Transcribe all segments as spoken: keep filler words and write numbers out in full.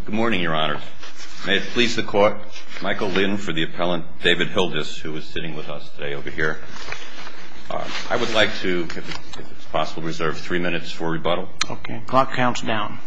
Good morning, Your Honors. May it please the Court, Michael Lynn for the appellant David Hildes, who is sitting with us today over here. Uh, I would like to, if it's possible, reserve three minutes for rebuttal. Okay. Clock counts down.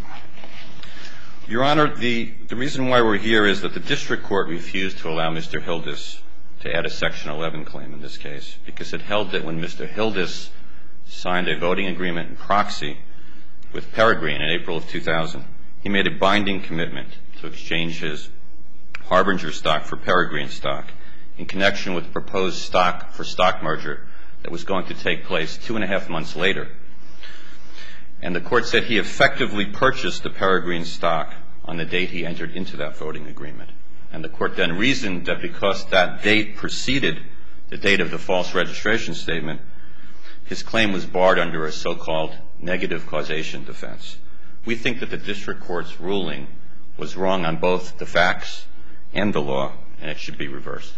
Your Honor, the, the reason why we're here is that the district court refused to allow Mister Hildes to add a Section eleven claim in this case because it held that when Mister Hildes signed a voting agreement in proxy with Peregrine in April of two thousand, he made a binding commitment to exchange his Harbinger stock for Peregrine stock in connection with the proposed stock for stock merger that was going to take place two and a half months later. And the court said he effectively purchased the Peregrine stock on the date he entered into that voting agreement. And the court then reasoned that because that date preceded the date of the false registration statement, his claim was barred under a so-called negative causation defense. We think that the district court's ruling was wrong on both the facts and the law, and it should be reversed.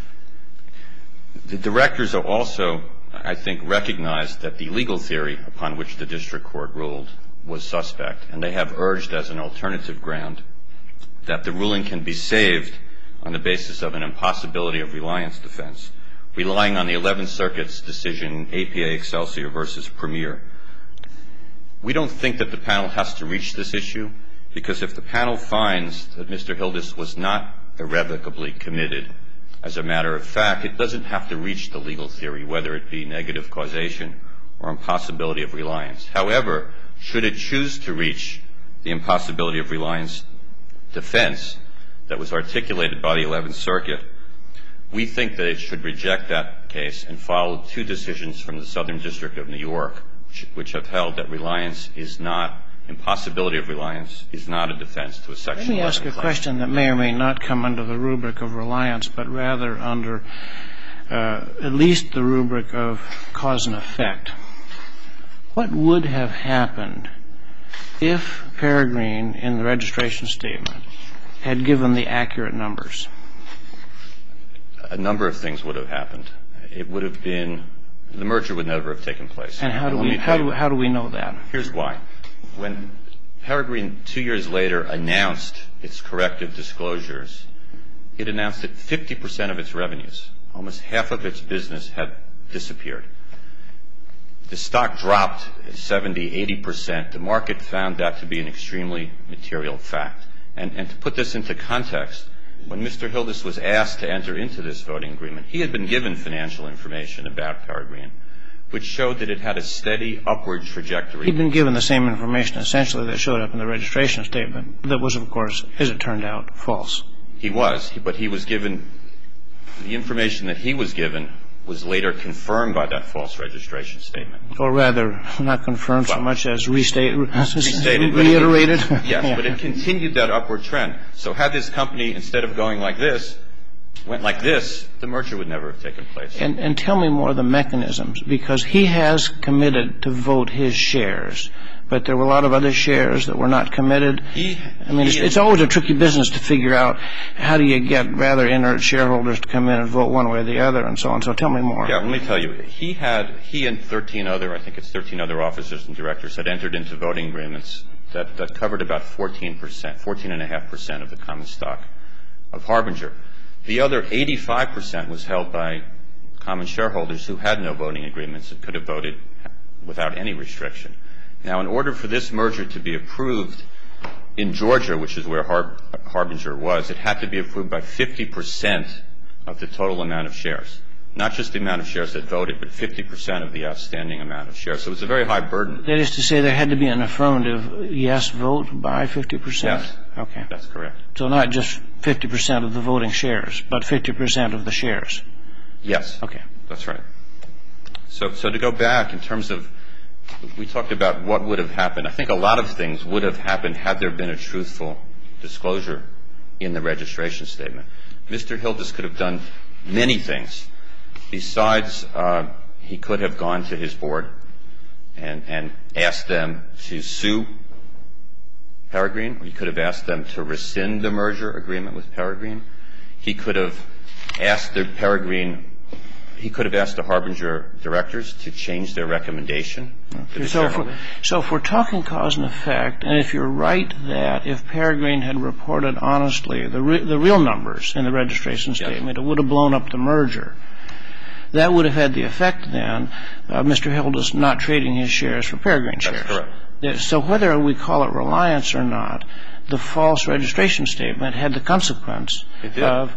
The directors are also, I think, recognized that the legal theory upon which the district court ruled was suspect, and they have urged as an alternative ground that the ruling can be saved on the basis of an impossibility of reliance defense, relying on the eleventh Circuit's decision, A P A Excelsior versus Premier. We don't think that the panel has to reach this issue, because if the panel finds that Mister Hildes was not irrevocably committed, as a matter of fact, it doesn't have to reach the legal theory, whether it be negative causation or impossibility of reliance. However, should it choose to reach the impossibility of reliance defense that was articulated by the eleventh Circuit, we think that it should reject that case and follow two decisions from the Southern District of New York, which, which have held that reliance is not, impossibility of reliance is not a defense to a Section eleven claim. Let me ask a question that may or may not come under the rubric of reliance, but rather under uh, at least the rubric of cause and effect. What would have happened if Peregrine, in the registration statement, had given the accurate numbers? A number of things would have happened. It would have been, the merger would never have taken place. And how do we, how do, how do we know that? Here's why. When Peregrine, two years later, announced its corrective disclosures, it announced that fifty percent of its revenues, almost half of its business, had disappeared. The stock dropped seventy, eighty percent. The market found that to be an extremely material fact. And, and to put this into context, when Mister Hildes was asked to enter into this voting agreement, he had been given financial information about Peregrine, which showed that it had a steady upward trajectory. He'd been given the same information, essentially, that showed up in the registration statement that was, of course, as it turned out, false. He was, but he was given, the information that he was given was later confirmed by that false registration statement. Or rather, not confirmed well, so much as restate, restated, reiterated. But it, yes, yeah. But it continued that upward trend. So had this company, instead of going like this, went like this, the merger would never have taken place. And, and tell me more of the mechanisms, because he has committed to vote his shares, but there were a lot of other shares that were not committed. He, I mean, it's, it's always a tricky business to figure out how do you get rather inert shareholders to come in and vote one way or the other and so on. So tell me more. Yeah, let me tell you. He had, he and thirteen other, I think it's thirteen other officers and directors had entered into voting agreements that, that covered about fourteen percent, fourteen point five percent of the common stock of Harbinger. The other eighty-five percent was held by common shareholders who had no voting agreements and could have voted without any restriction. Now, in order for this merger to be approved in Georgia, which is where Har- Harbinger was, it had to be approved by fifty percent of the total amount of shares. Not just the amount of shares that voted, but fifty percent of the outstanding amount of shares. So it was a very high burden. That is to say there had to be an affirmative yes vote by fifty percent? Yes. Okay. That's correct. So not just fifty percent of the voting shares, but fifty percent of the shares? Yes. Okay. That's right. So, so to go back in terms of, we talked about what would have happened. I think a lot of things would have happened had there been a truthful disclosure in the registration statement. Mister Hildes could have done many things. Besides, uh, he could have gone to his board and, and asked them to sue Peregrine, or he could have asked them to rescind the merger agreement with Peregrine. He could have asked the Peregrine he could have asked the Harbinger directors to change their recommendation. Okay. So, if so if we're talking cause and effect, and if you're right that if Peregrine had reported honestly the, re the real numbers in the registration statement, yes, it would have blown up the merger. That would have had the effect then of Mister Hildes not trading his shares for Peregrine shares. That's correct. So whether we call it reliance or not, the false registration statement had the consequence of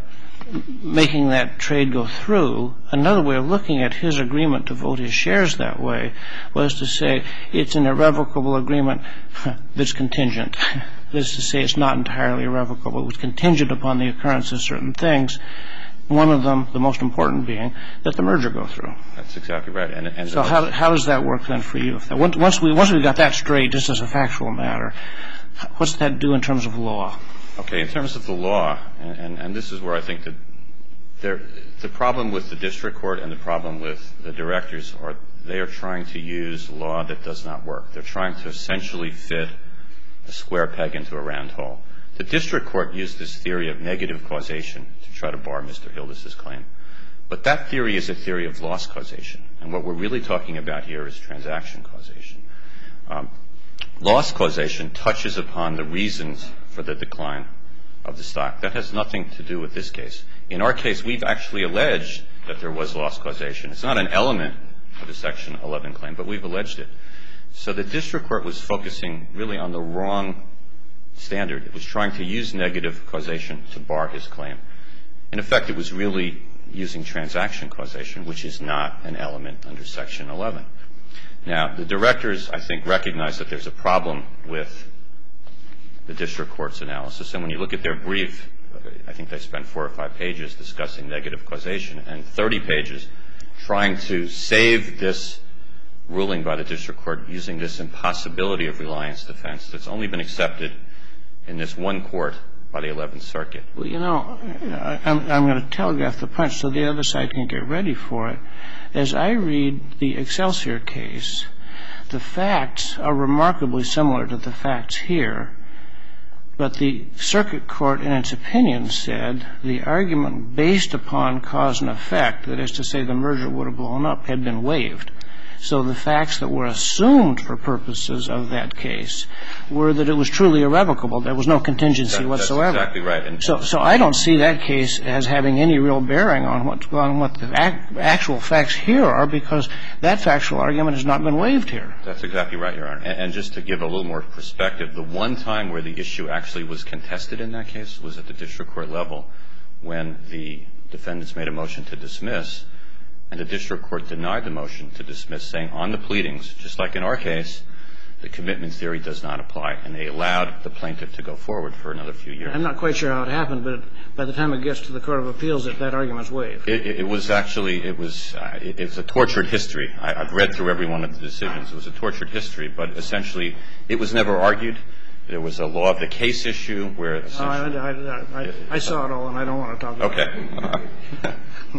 making that trade go through. Another way of looking at his agreement to vote his shares that way was to say it's an irrevocable agreement that's contingent. That is to say it's not entirely irrevocable. It was contingent upon the occurrence of certain things. One of them, the most important being, that the merger go through. That's exactly right. And, and so how, how does that work then for you? Once we, once we got that straight, just as a factual matter, what's that do in terms of law? Okay, in terms of the law, and, and, and this is where I think that there, the problem with the district court and the problem with the directors are they are trying to use law that does not work. They're trying to essentially fit a square peg into a round hole. The district court used this theory of negative causation to try to bar Mister Hildes' claim. But that theory is a theory of loss causation. And what we're really talking about here is transaction causation. Um, loss causation touches upon the reasons for the decline of the stock. That has nothing to do with this case. In our case, we've actually alleged that there was loss causation. It's not an element of the Section eleven claim, but we've alleged it. So the district court was focusing really on the wrong standard. It was trying to use negative causation to bar his claim. In effect, it was really using transaction causation, which is not an element under Section eleven. Now, the directors, I think, recognize that there's a problem with the district court's analysis. And when you look at their brief, I think they spent four or five pages discussing negative causation and thirty pages trying to save this ruling by the district court using this impossibility of reliance defense that's only been accepted in this one court by the eleventh Circuit. Well, you know, I'm, I'm going to telegraph the punch so the other side can get ready for it. As I read the Excelsior case, the facts are remarkably similar to the facts here. But the circuit court, in its opinion, said the argument based upon cause and effect, that is to say the merger would have blown up, had been waived. So the facts that were assumed for purposes of that case were that it was truly irrevocable. There was no contingency that, whatsoever. That's exactly right. And so, so I don't see that case as having any real bearing on what, on what the ac actual facts here are, because that factual argument has not been waived here. That's exactly right, Your Honor. And, and just to give a little more perspective, the one time where the issue actually was contested in that case was at the district court level when the defendants made a motion to dismiss. And the district court denied the motion to dismiss, saying on the pleadings, just like in our case, the commitment theory does not apply. And they allowed the plaintiff to go forward for another few years. I'm not quite sure how it happened, but by the time it gets to the Court of Appeals, that, that argument's waived. It, it, it was actually, it was, uh, it, it's a tortured history. I, I've read through every one of the decisions. It was a tortured history, but essentially it was never argued. There was a law of the case issue where essentially... Oh, I, I, I, I, I saw it all, and I don't want to talk about okay. it. Okay.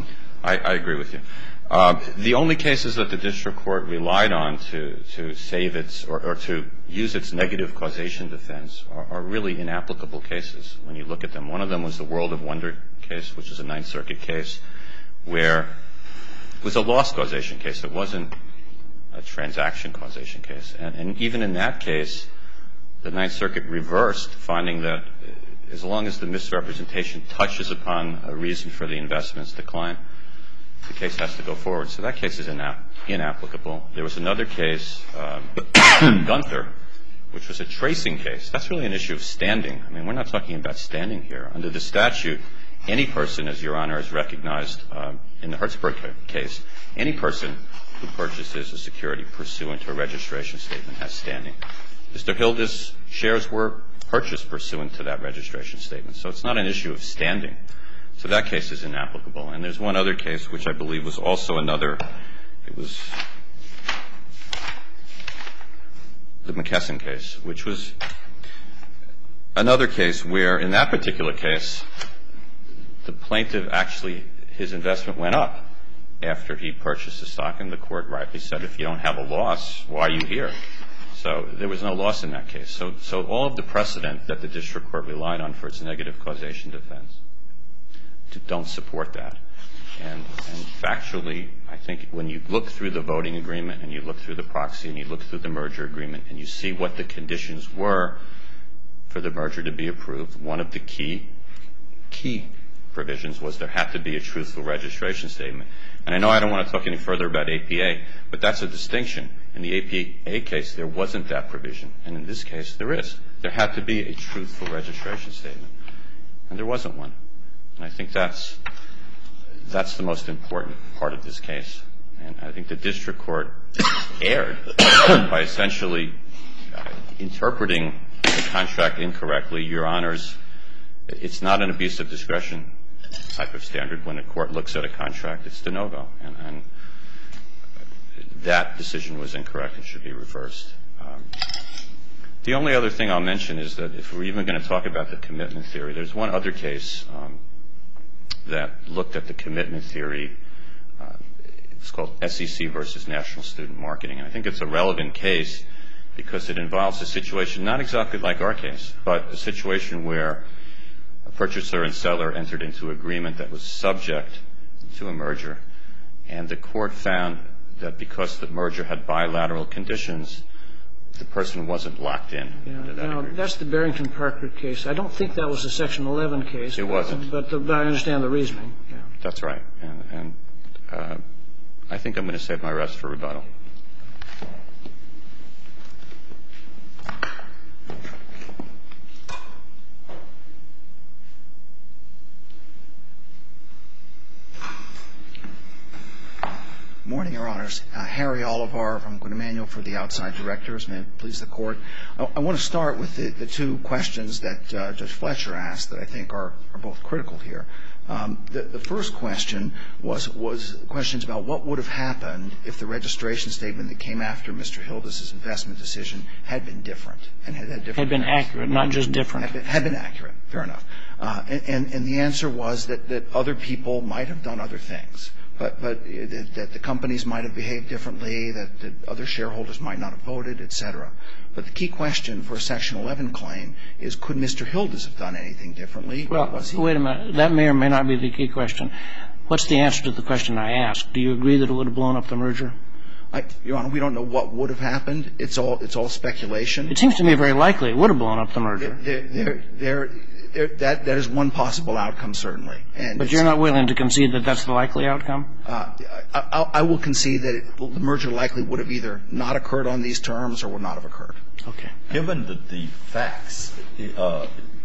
I, I agree with you. Uh, the only cases that the district court relied on to, to save its or, or to use its negative causation defense are, are really inapplicable cases when you look at them. One of them was the World of Wonder case, which is a Ninth Circuit case, where it was a loss causation case. It wasn't a transaction causation case. And, and even in that case, the Ninth Circuit reversed, finding that as long as the misrepresentation touches upon a reason for the investment's decline, the case has to go forward. So that case is inapp inapplicable. There was another case, um, Gunther, which was a tracing case. That's really an issue of standing. I mean, we're not talking about standing here. Under the statute, any person, as Your Honor has recognized uh, in the Hertzberg case, any person who purchases a security pursuant to a registration statement has standing. Mister Hildes' shares were purchased pursuant to that registration statement. So it's not an issue of standing. So that case is inapplicable. And there's one other case which I believe was also another, it was the McKesson case, which was another case where in that particular case, the plaintiff actually, his investment went up after he purchased the stock, and the court rightly said, if you don't have a loss, why are you here? So there was no loss in that case. So, so all of the precedent that the district court relied on for its negative causation defense don't support that. And, and factually, I think when you look through the voting agreement and you look through the proxy and you look through the merger agreement and you see what the conditions were for the merger to be approved, one of the key, key provisions was there had to be a truthful registration statement. And I know I don't want to talk any further about A P A, but that's a distinction. In the A P A case, there wasn't that provision. And in this case, there is. There had to be a truthful registration statement. And there wasn't one. And I think that's, that's the most important part of this case. And I think the district court erred by essentially uh, interpreting the contract incorrectly. Your Honors, it's not an abuse of discretion type of standard. When a court looks at a contract, it's de novo. And, and that decision was incorrect and should be reversed. Um, the only other thing I'll mention is that if we're even going to talk about the commitment theory, there's one other case um, that looked at the commitment theory. Uh, it's called S E C versus National Student Marketing. And I think it's a relevant case because it involves a situation not exactly like our case, but a situation where a purchaser and seller entered into agreement that was subject to a merger, and the court found that because the merger had bilateral conditions, the person wasn't locked in. Yeah, that now, that's the Barrington Parker case. I don't think that was a Section eleven case. It wasn't. But, the, but I understand the reasoning. Yeah. That's right. And, and uh, I think I'm going to save my rest for rebuttal. Morning, Your Honors. Uh, Harry Oliver from Gwinnett Emanuel for the outside directors. May it please the Court. I, I want to start with the, the two questions that uh, Judge Fletcher asked that I think are, are both critical here. Um, the, the first question was, was questions about what would have happened if the registration statement that came after Mister Hilda's investment decision had been different and had had different. Had been facts. accurate, not just different. Had been, had been accurate. Fair enough. Uh, and, and, and the answer was that, that other people might have done other things. But, but that the companies might have behaved differently, that, that other shareholders might not have voted, et cetera. But the key question for a Section eleven claim is, could Mister Hilda's have done anything differently? Well, was he? wait a minute. That may or may not be the key question. What's the answer to the question I asked? Do you agree that it would have blown up the merger? I, Your Honor, we don't know what would have happened. It's all, it's all speculation. It seems to me very likely it would have blown up the merger. There, there, there, there, that, that is one possible outcome, certainly. And but you're not willing to concede that that's the likely outcome? Uh, I, I, I will concede that it, the merger likely would have either not occurred on these terms or would not have occurred. Okay. Given that the facts, uh,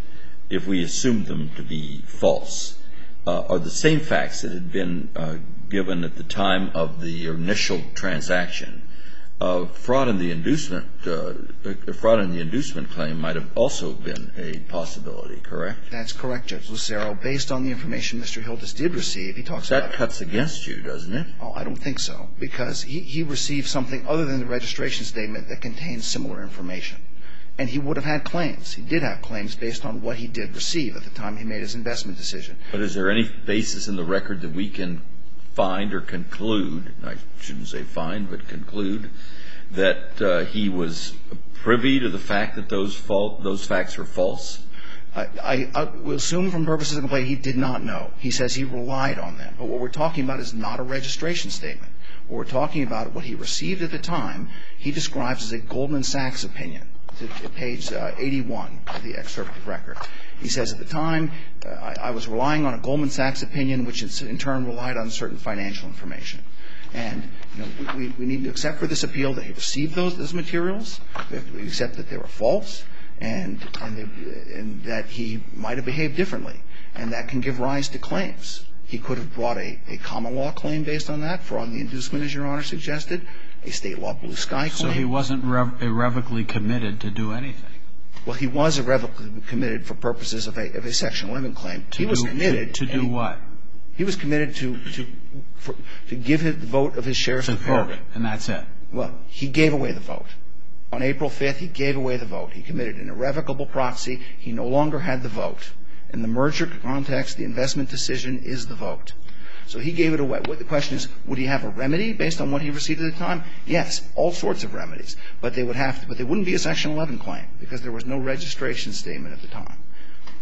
if we assume them to be false, uh, are the same facts that had been uh, given at the time of the initial transaction, uh, fraud in the inducement, uh, fraud in the inducement claim might have also been a possibility, correct? That's correct, Judge Lucero. Based on the information Mister Hilda's did receive, he talks that about... That cuts against you, doesn't it? Oh, I don't think so, because he, he received something other than the registration statement that contains similar information. And he would have had claims. He did have claims based on what he did receive at the time he made his investment decision. But is there any basis in the record that we can find or conclude, I shouldn't say find, but conclude, that uh, he was privy to the fact that those fault, those facts are false? I, I, I will assume from purposes of the complaint he did not know. He says he relied on them. But what we're talking about is not a registration statement. What we're talking about, what he received at the time, he describes as a Goldman Sachs opinion. It's at page uh, eighty-one of the excerpt of the record. He says at the time, uh, I, I was relying on a Goldman Sachs opinion, which in turn relied on certain financial information. And you know, we, we need to accept for this appeal that he received those, those materials. We have to accept that they were false and, and, they, and that he might have behaved differently. And that can give rise to claims. He could have brought a, a common law claim based on that, fraud in the inducement, as Your Honor suggested, a state law blue sky claim. So he wasn't rev- irrevocably committed to do anything? Well, he was irrevocably committed for purposes of a, of a Section eleven claim. To he was do, committed. To, to do he, what? He was committed to to for, to give his the vote of his shares to of vote, and that's it. Well, he gave away the vote. On April fifth, he gave away the vote. He committed an irrevocable proxy. He no longer had the vote. In the merger context, the investment decision is the vote. So he gave it away. The question is, would he have a remedy based on what he received at the time? Yes, all sorts of remedies. But they would have to, but they wouldn't be a Section eleven claim because there was no registration statement at the time.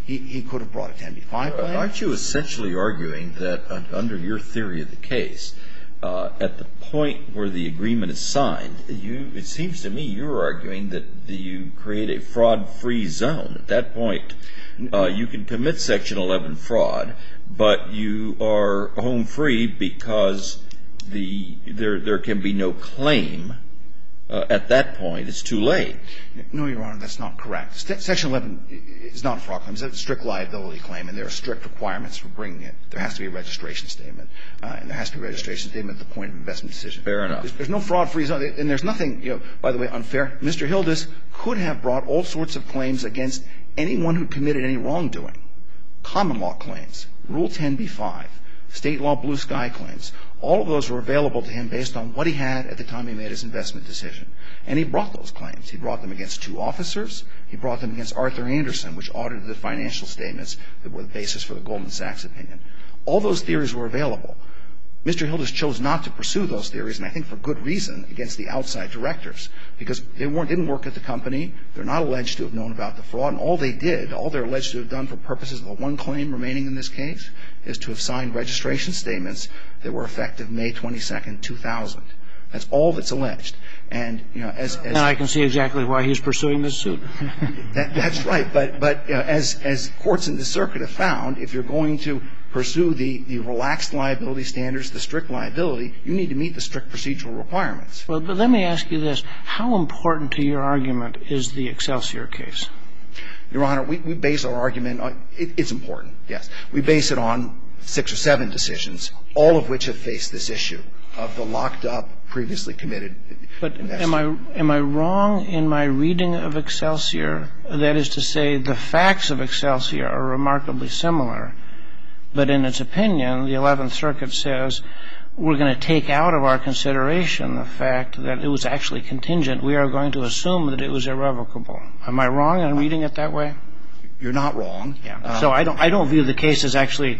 He, he could have brought a ten B five claim. Aren't you essentially arguing that under your theory of the case, uh, at the point where the agreement is signed, you, it seems to me you're arguing that the, you create a fraud-free zone. At that point, uh, you can commit Section eleven fraud, but you are home free because the there there can be no claim. Uh, at that point, it's too late. No, Your Honor, that's not correct. Section eleven is not a fraud claim. It's a strict liability claim, and there are strict requirements for bringing it. There has to be a registration statement, uh, and there has to be a registration statement at the point of investment decision. Fair enough. There's, there's no fraud-free zone, and there's nothing, you know, by the way, unfair. Mister Hildes could have brought all sorts of claims against anyone who committed any wrongdoing. Common law claims, Rule ten B five, state law blue sky claims. All of those were available to him based on what he had at the time he made his investment decision. And he brought those claims. He brought them against two officers. He brought them against Arthur Anderson, which audited the financial statements that were the basis for the Goldman Sachs opinion. All those theories were available. Mister Hildes chose not to pursue those theories, and I think for good reason, against the outside directors, because they weren't, didn't work at the company. They're not alleged to have known about the fraud, and all they did, all they're alleged to have done for purposes of the one claim remaining in this case, is to have signed registration statements that were effective May twenty-second, two thousand. That's all that's alleged. And, you know, as, as now I can see exactly why he's pursuing this suit. that, that's right. But, but you know, as, as courts in the circuit have found, if you're going to pursue the, the relaxed liability standards, the strict liability, you need to meet the strict procedural requirements. Well, but let me ask you this. How important to your argument is the Excelsior case? Your Honor, we, we base our argument on, it, it's important, yes. We base it on six or seven decisions, all of which have faced this issue of the locked up, previously committed But investment. am I, am I wrong in my reading of Excelsior? That is to say, the facts of Excelsior are remarkably similar, but in its opinion, the Eleventh Circuit says we're going to take out of our consideration the fact that it was actually contingent. We are going to assume that it was irrevocable. Am I wrong in reading it that way? You're not wrong. Yeah. Um, so I don't, I don't view the case as actually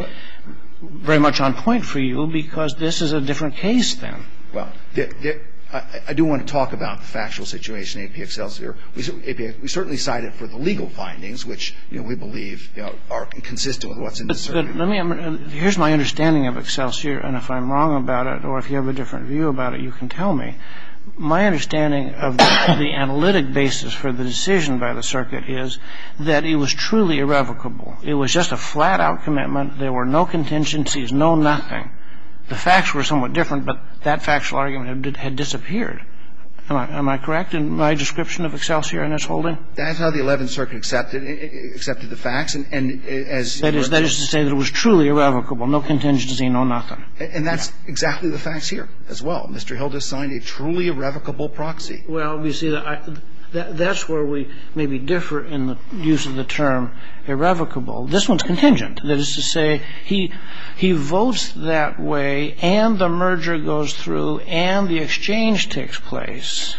very much on point for you, because this is a different case then. Well, there, there, I, I do want to talk about the factual situation in A P Excelsior. We, A P, we certainly cited for the legal findings, which, you know, we believe, you know, are consistent with what's in the But, circuit. but let me, here's my understanding of Excelsior, and if I'm wrong about it, or if you have a different view about it, you can tell me. My understanding of the, the analytic basis for the decision by the circuit is that it was truly irrevocable. It was just a flat-out commitment. There were no contingencies, no nothing. The facts were somewhat different, but that factual argument had, had disappeared. Am I, am I correct in my description of Excelsior and its holding? That's how the Eleventh Circuit accepted accepted the facts, and, and as that is that is to say that it was truly irrevocable, no contingency, no nothing. And that's yeah. exactly the facts here as well. Mister Hildes signed a truly irrevocable proxy. Well, you see, that, I, that that's where we maybe differ in the use of the term irrevocable. This one's contingent. That is to say, he he votes that way, and the merger goes through, and the exchange takes place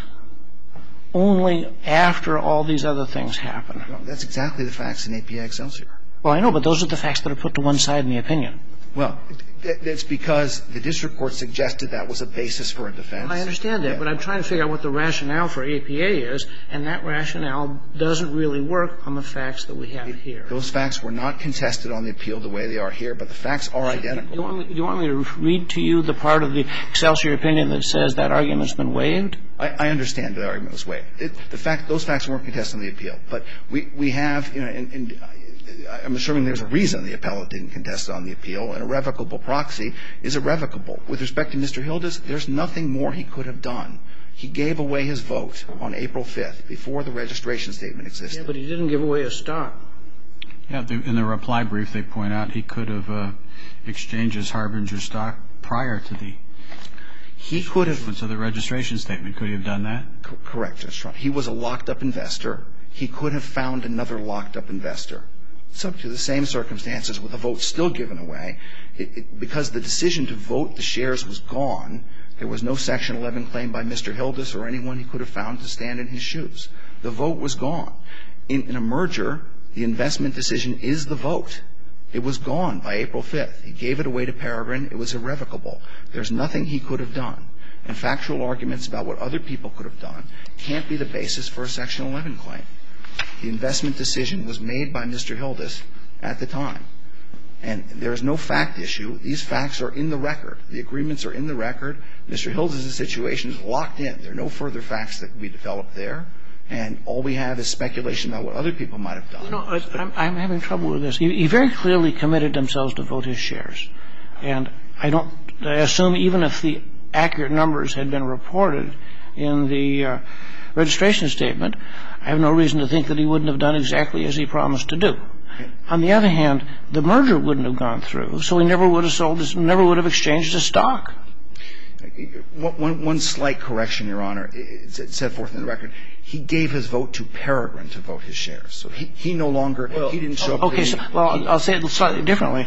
only after all these other things happen. Well, that's exactly the facts in A P Excelsior. Well, I know, but those are the facts that are put to one side in the opinion. Well, it's because the district court suggested that was a basis for a defense. I understand that, yeah. But I'm trying to figure out what the rationale for A P A is, and that rationale doesn't really work on the facts that we have it, here. Those facts were not contested on the appeal the way they are here, but the facts are identical. Do you want me, do you want me to read to you the part of the Excelsior opinion that says that argument's been waived? I, I understand the argument was waived. It, the fact, those facts weren't contested on the appeal, but we, we have, you know, and, and I'm assuming there's a reason the appellate didn't contest it on the appeal. An irrevocable proxy is irrevocable. With respect to Mister Hildes, there's nothing more he could have done. He gave away his vote on April fifth before the registration statement existed. Yeah, but he didn't give away his stock. Yeah, in the reply brief, they point out he could have uh, exchanged his Harbinger stock prior to the he could have issuance of the registration statement. Could he have done that? Co- correct, that's right. He was a locked-up investor. He could have found another locked-up investor, subject to the same circumstances with the vote still given away. It, it, because the decision to vote the shares was gone, there was no Section eleven claim by Mister Hildes or anyone he could have found to stand in his shoes. The vote was gone. In, in a merger, the investment decision is the vote. It was gone by April fifth. He gave it away to Peregrine. It was irrevocable. There's nothing he could have done. And factual arguments about what other people could have done can't be the basis for a Section eleven claim. The investment decision was made by Mister Hildes at the time. And there is no fact issue. These facts are in the record. The agreements are in the record. Mister Hildes' situation is locked in. There are no further facts that can be developed there. And all we have is speculation about what other people might have done. You know, I'm, I'm having trouble with this. He, he very clearly committed himself to vote his shares. And I don't I assume even if the accurate numbers had been reported in the uh, registration statement, I have no reason to think that he wouldn't have done exactly as he promised to do. On the other hand, the merger wouldn't have gone through, so he never would have sold his, never would have exchanged his stock. One, one slight correction, Your Honor. It's set forth in the record. He gave his vote to Peregrine to vote his shares. So he, he no longer, well, he didn't show up. Okay, so, well, I'll say it slightly differently.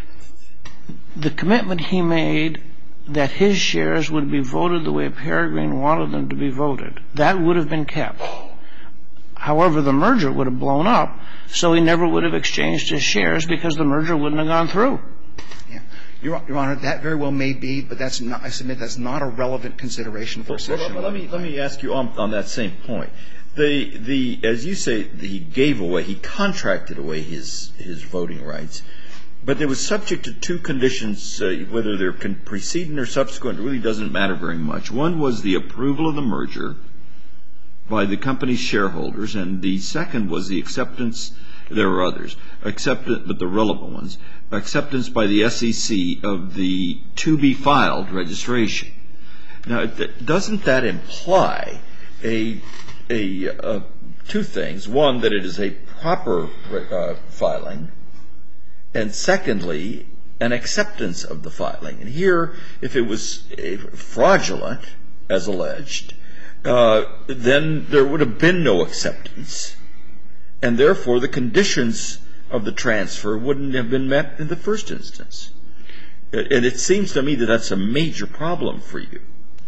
The commitment he made that his shares would be voted the way Peregrine wanted them to be voted, that would have been kept. However, the merger would have blown up, so he never would have exchanged his shares because the merger wouldn't have gone through. Yeah. Your, Your Honor, that very well may be, but that's not, I submit that's not a relevant consideration for well, Section well, let me Let me ask you on, on that same point. The, the, as you say, he gave away, he contracted away his, his voting rights, but it was subject to two conditions, uh, whether they're preceding or subsequent, it really doesn't matter very much. One was the approval of the merger by the company's shareholders, and the second was the acceptance, there were others, accepted, but the relevant ones, acceptance by the S E C of the to-be-filed registration. Now, doesn't that imply a, a, uh, two things? One, that it is a proper uh, filing, and secondly, an acceptance of the filing. And here, if it was fraudulent, as alleged, uh, then there would have been no acceptance, and therefore the conditions of the transfer wouldn't have been met in the first instance. And it seems to me that that's a major problem for you.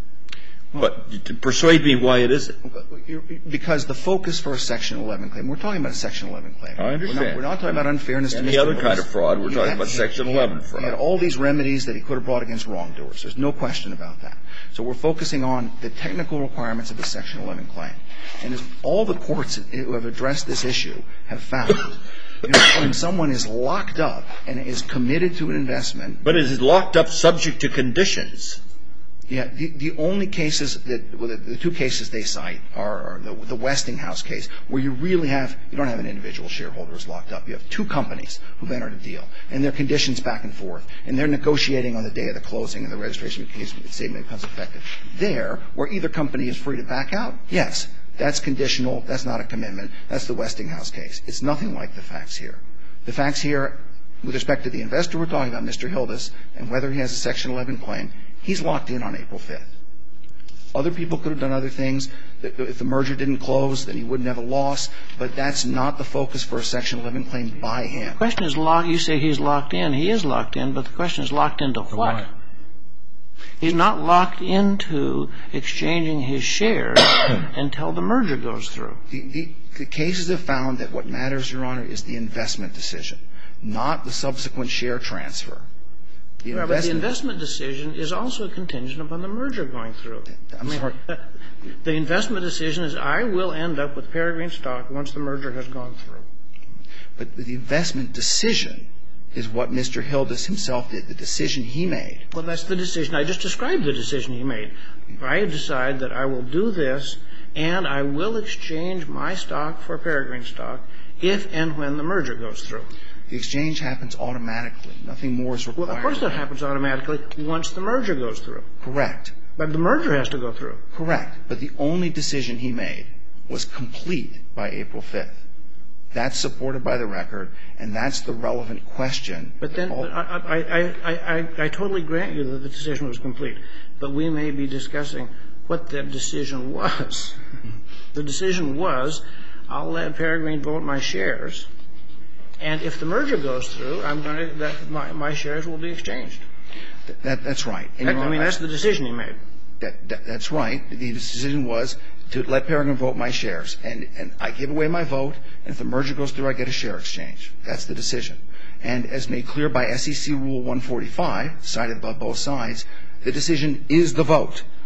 But persuade me why it isn't. Because the focus for a Section eleven claim, we're talking about a Section eleven claim. I understand. We're not, we're not talking about unfairness to Any Mister other Lewis. kind of fraud. We're He talking had, about he, Section he eleven had, fraud. He had all these remedies that he could have brought against wrongdoers. There's no question about that. So we're focusing on the technical requirements of a Section eleven claim. And as all the courts who have addressed this issue have found, you know, when someone is locked up and is committed to an investment. But is it locked up subject to conditions? Yeah, the, the only cases that, well, the, the two cases they cite are, are the, the Westinghouse case, where you really have, you don't have an individual shareholder who's locked up. You have two companies who've entered a deal, and their conditions back and forth, and they're negotiating on the day of the closing, and the registration case statement becomes effective. There, where either company is free to back out, yes, that's conditional. That's not a commitment. That's the Westinghouse case. It's nothing like the facts here. The facts here, with respect to the investor we're talking about, Mister Hildes, and whether he has a Section eleven claim, he's locked in on April fifth. Other people could have done other things. If the merger didn't close, then he wouldn't have a loss. But that's not the focus for a Section eleven claim by him. The question is, locked. You say he's locked in. He is locked in, but the question is locked into what? He's not locked into exchanging his shares until the merger goes through. The, the, the cases have found that what matters, Your Honor, is the investment decision, not the subsequent share transfer. The yeah, but the investment decision is also contingent upon the merger going through. I'm I mean, sorry. The investment decision is I will end up with Peregrine stock once the merger has gone through. But the investment decision is what Mister Hildes himself did, the decision he made. Well, that's the decision. I just described the decision he made. I decide that I will do this, and I will exchange my stock for Peregrine stock if and when the merger goes through. The exchange happens automatically. Nothing more is required. Well, of course that happens automatically once the merger goes through. Correct. But the merger has to go through. Correct. But the only decision he made was complete by April fifth. That's supported by the record, and that's the relevant question. But then I, I, I, I, I totally grant you that the decision was complete. But we may be discussing what that decision was. The decision was, I'll let Peregrine vote my shares, and if the merger goes through, I'm going to, that my, my shares will be exchanged. That, that, that's right. That, I mean, that's the decision he made. That, that, that's right. The decision was to let Peregrine vote my shares. And, and I give away my vote, and if the merger goes through, I get a share exchange. That's the decision. And as made clear by S E C Rule one forty-five, cited by both sides, the decision is the vote.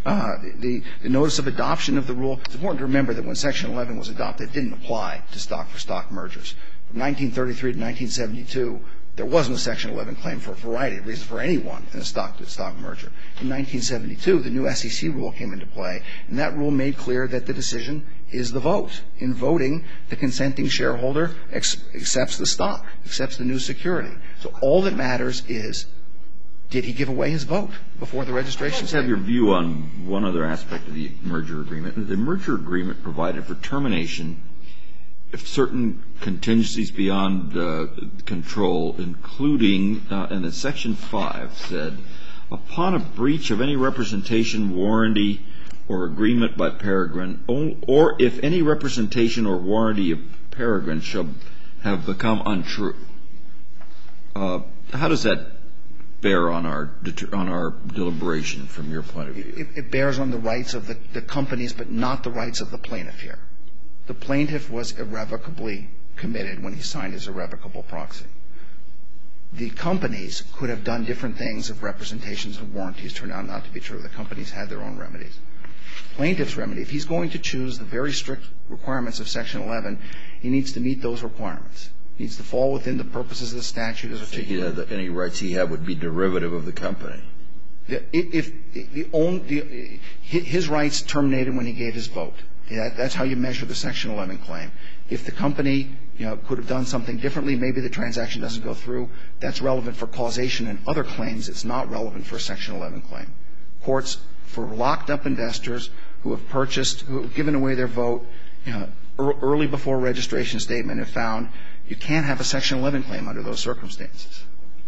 Uh, the, the notice of adoption of the rule, it's important to remember that when Section eleven was adopted, it didn't apply to stock-for-stock mergers. From nineteen thirty-three to nineteen seventy-two, there wasn't a Section eleven claim for a variety of reasons for anyone in a stock-to-stock merger. In nineteen seventy-two, the new S E C rule came into play, and that rule made clear that the decision is the vote. In voting, the consenting shareholder ex- accepts the stock, accepts the new security. So all that matters is, did he give away his vote before the registration? Let's have your view on one other aspect of the merger agreement. The merger agreement provided for termination if certain contingencies beyond uh, control, including, uh, and then Section five said, upon a breach of any representation, warranty, or agreement by Peregrine, or if any representation or warranty of Peregrine shall have become untrue. Uh, how does that bear on our on our deliberation from your point of view? It, it bears on the rights of the, the companies, but not the rights of the plaintiff here. The plaintiff was irrevocably committed when he signed his irrevocable proxy. The companies could have done different things if representations and warranties turned out not to be true. The companies had their own remedies. Plaintiff's remedy, if he's going to choose the very strict requirements of Section eleven, he needs to meet those requirements. He needs to fall within the purposes of the statute as articulated. Any rights he had would be derivative of the company. If, if the only, his rights terminated when he gave his vote. That, that's how you measure the Section eleven claim. If the company, you know, could have done something differently, maybe the transaction doesn't go through, that's relevant for causation and other claims. It's not relevant for a Section eleven claim. Courts, for locked-up investors who have purchased, who have given away their vote, you know, early before registration statement, have found you can't have a Section eleven claim under those circumstances.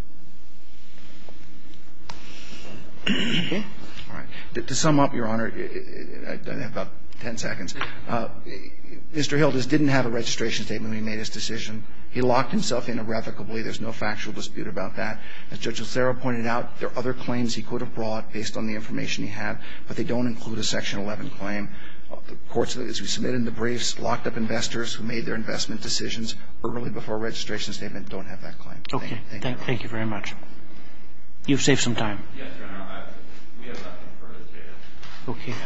Okay? All right. To, to sum up, Your Honor, I have about ten seconds. Uh, Mister Hildes didn't have a registration statement when he made his decision. He locked himself in irrevocably. There's no factual dispute about that. As Judge Lucero pointed out, there are other claims he could have brought based on the information he had, but they don't include a Section eleven claim. Uh, the courts, as we submitted in the briefs, locked up investors who made their investment decisions early before registration statement don't have that claim. Okay. Thank, thank, thank, you, thank you very much. You've saved some time. Yes, Your Honor. I, we have nothing further to add. Okay.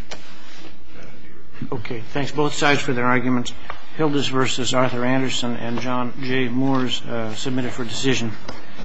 Okay. Thanks both sides for their arguments. Hildes versus Arthur Anderson and John J. Moores uh, submitted for decision.